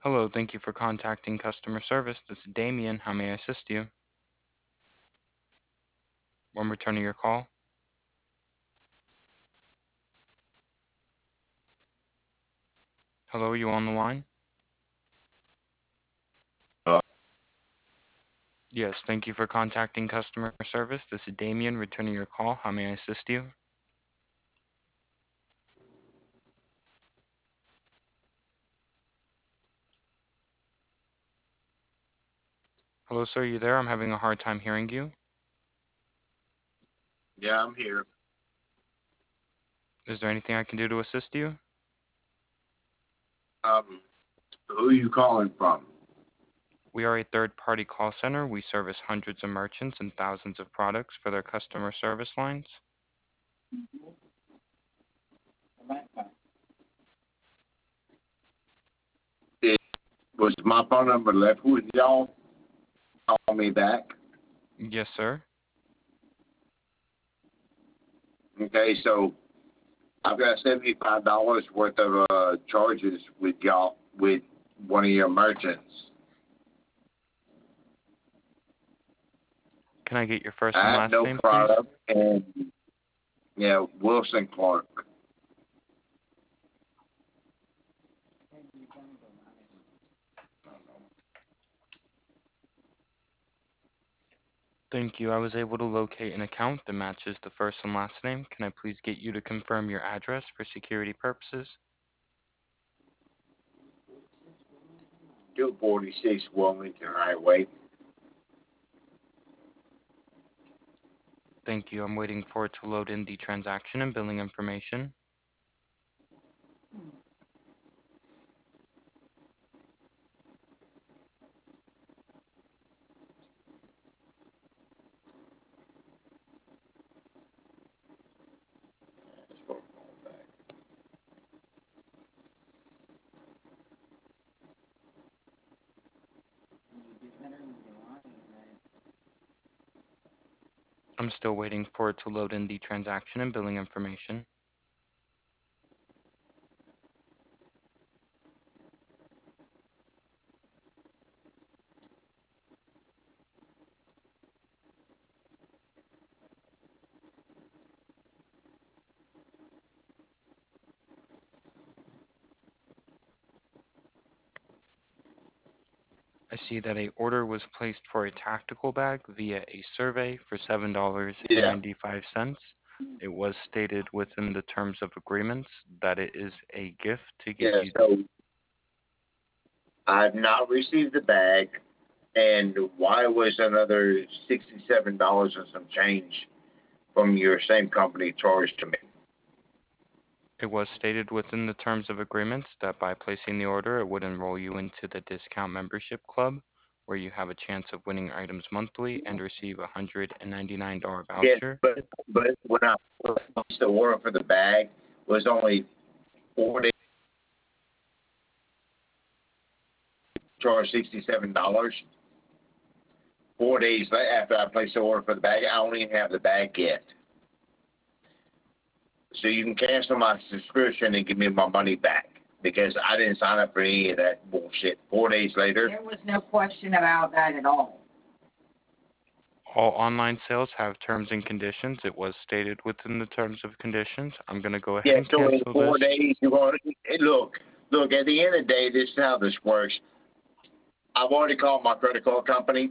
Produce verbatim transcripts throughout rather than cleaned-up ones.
Hello, thank you for contacting customer service. This is Damien. How may I assist you? When returning your call. Hello, are you on the line? Uh, Yes, thank you for contacting customer service. This is Damien returning your call. How may I assist you? Hello, sir, are you there? I'm having a hard time hearing you. yeah, I'm here. Is there anything I can do to assist you? Um, who are you calling from? We are a third-party call center. We service hundreds of merchants and thousands of products for their customer service lines. It was my phone number left with y'all. Call me back. Yes, sir. Okay, so I've got seventy-five dollars worth of uh, charges with y'all with one of your merchants. Can I get your first and I have last no name, please? product, and yeah, Wilson Clark. Thank you. I was able to locate an account that matches the first and last name. Can I please get you to confirm your address for security purposes? two forty-six Wilmington Highway. Thank you. I'm waiting for it to load in the transaction and billing information. I'm still waiting for it to load in the transaction and billing information. I see that a order was placed for a tactical bag via a survey for seven dollars and Yeah, ninety-five cents. It was stated within the terms of agreements that it is a gift to get yeah. you. So I've not received the bag, and why was another sixty-seven dollars and some change from your same company charged to me? It was stated within the terms of agreements that by placing the order, it would enroll you into the discount membership club, where you have a chance of winning items monthly and receive a one hundred ninety-nine dollars Yes, voucher. but but when I placed the order for the bag was only four days charged sixty-seven dollars. Four days after I placed the order for the bag, I don't even have the bag yet. So you can cancel my subscription and give me my money back because I didn't sign up for any of that bullshit. Four days later. There was no question about that at all. All online sales have terms and conditions. It was stated within the terms of conditions. I'm going to go ahead Yeah, and so in cancel this. four days you're going to hey, look, look, at the end of the day, this is how this works. I've already called my credit card company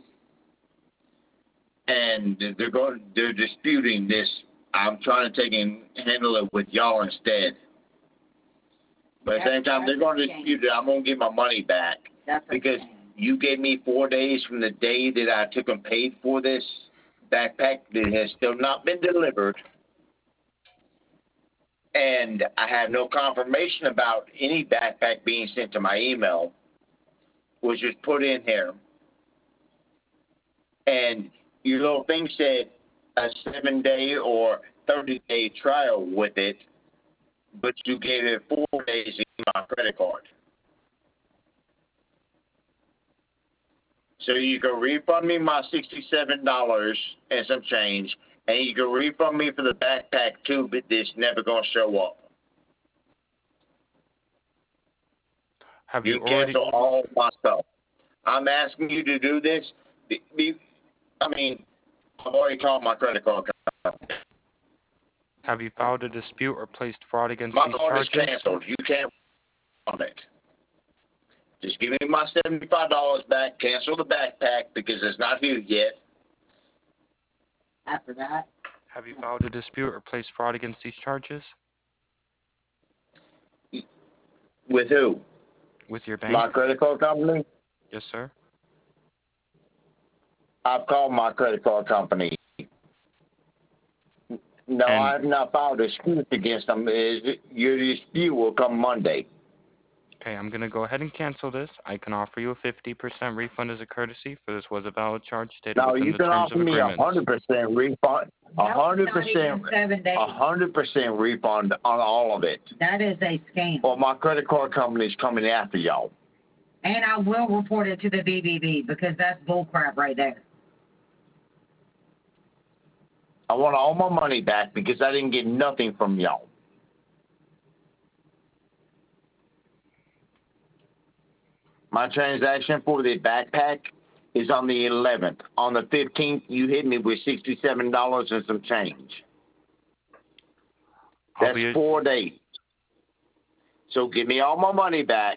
and they're going they're disputing this. I'm trying to take and handle it with y'all instead. But at the That's, same time, they're that's going a to shame. dispute it. I'm going to get my money back That's a because shame. you gave me four days from the day that I took and paid for this backpack that has still not been delivered. And I have no confirmation about any backpack being sent to my email, which was put in here. And your little thing said a seven day or thirty day trial with it, but you gave it four days to get my credit card. So you can refund me my sixty-seven dollars and some change, and you can refund me for the backpack too, but this never gonna show up. Have you You already? cancel all my stuff. I'm asking you to do this. Be, be, I mean, I've already called my credit card company. Have you filed a dispute or placed fraud against My these card is charges? canceled. You can't on it. Just give me my seventy-five dollars back. Cancel the backpack because it's not here yet. After that, Have you filed a dispute or placed fraud against these charges? With who? With your My bank? credit card company? Yes, sir. I've called my credit card company. No, And I have not filed a dispute against them. Is your dispute will come Monday. okay, I'm gonna go ahead and cancel this. I can offer you a fifty percent refund as a courtesy, for this was a valid charge stated Now within you the can terms offer of me a agreements. hundred percent refund. A nope, hundred not even percent. seven days. A hundred percent refund on all of it. That is a scam. Or my credit card company's coming after y'all. And I will report it to the B B B because that's bullcrap right there. I want all my money back because I didn't get nothing from y'all. My transaction for the backpack is on the eleventh. On the fifteenth, you hit me with sixty-seven dollars and some change. I'll That's be four days. So give me all my money back.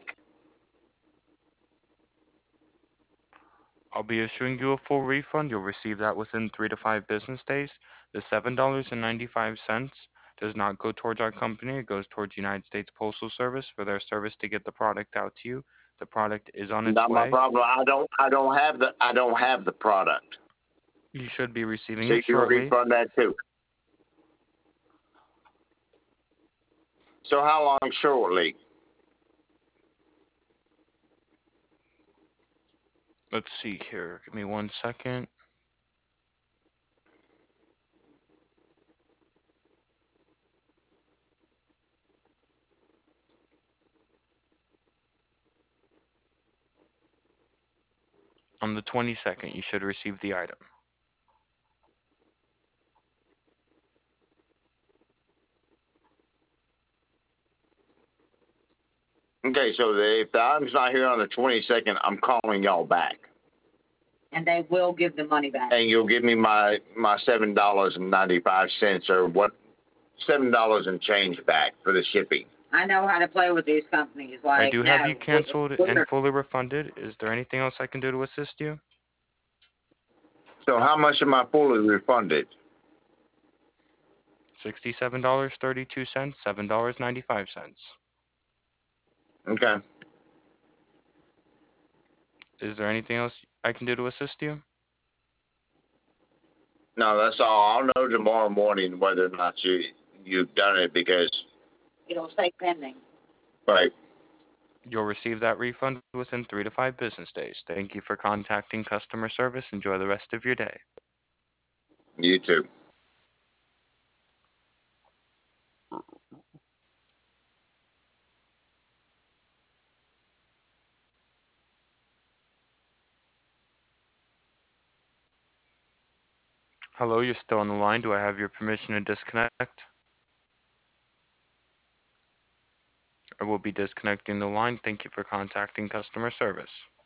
I'll be issuing you a full refund. You'll receive that within three to five business days. The seven dollars and ninety-five cents does not go towards our company. It goes towards United States Postal Service for their service to get the product out to you. The product is on its Not my way. problem. I don't. I don't have the. I don't have the product. You should be receiving So it you shortly. refund that too. So how long shortly? Let's see here. Give me one second. On the twenty-second, you should receive the item. Okay, so the, if the item's not here on the twenty-second, I'm calling y'all back, And they will give the money back. and you'll give me my my seven dollars and ninety-five cents or what, seven dollars and change back for the shipping. I know how to play with these companies. I Like, do have you no, canceled we're, and we're, fully refunded. Is there anything else I can do to assist you? So how much am I fully refunded? sixty-seven dollars and thirty-two cents, seven dollars and ninety-five cents. Okay. Is there anything else I can do to assist you? No, that's all. I'll know tomorrow morning whether or not you you've done it because it'll say pending. right. You'll receive that refund within three to five business days. Thank you for contacting customer service. Enjoy the rest of your day. You too. Hello, you're still on the line. Do I have your permission to disconnect? I will be disconnecting the line. Thank you for contacting customer service.